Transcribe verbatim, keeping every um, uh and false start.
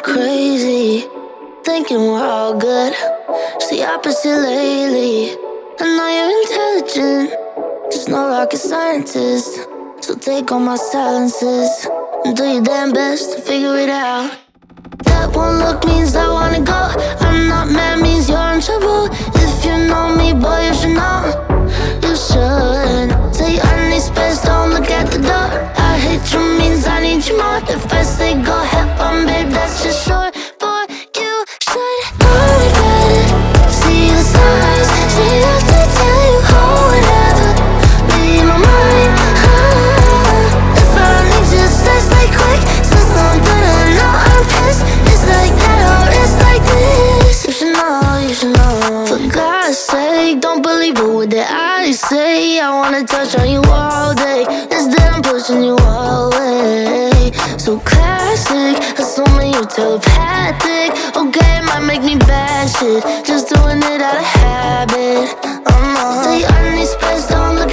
crazy, thinking we're all good. It's the opposite lately. I know you're intelligent, just no rocket scientist. So take all my silences and do your damn best to figure it out. That one look means I wanna go. I'm not mad means you're in trouble. If you know me, boy, you should know. You should. Say I need space, don't look at the door. I hate you means I need you more. If I say go have fun, babe, that's just short for you should know it better. See the signs, say not to tell you oh whatever. Be my mind, ah. If I need you, just like quick, say something I know I'm pissed. It's like that or it's like this. You should know, you should know. For God's sake, don't believe a word that I say. I wanna touch on you all day. Instead I'm pushing you away. So classic, assuming you're telepathic. Okay, it might make me bad shit, just doing it out of habit. I'm on. Say I need space, don't look